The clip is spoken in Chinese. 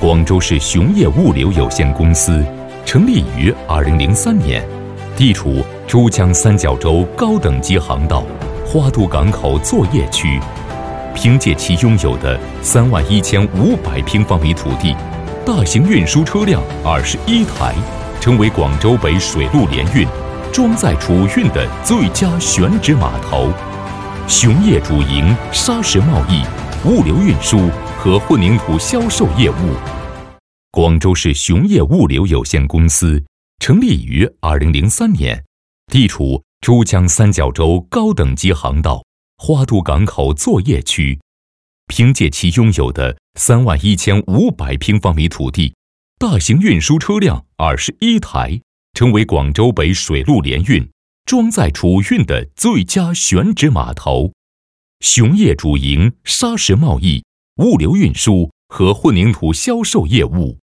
广州市雄业物流有限公司成立于2003年，地处珠江三角洲高等级航道花都港口作业区。凭借其拥有的31500平方米土地，大型运输车辆21台，成为广州北水陆联运装载储运的最佳选址码头。雄业主营砂石贸易、物流运输和混凝土销售业务。广州市雄业物流有限公司成立于2003年，地处珠江三角洲高等级航道花都港口作业区。凭借其拥有的31500平方米土地，大型运输车辆21台，成为广州北水陆联运装载储运的最佳选址码头。雄业主营砂石贸易、物流运输和混凝土销售业务。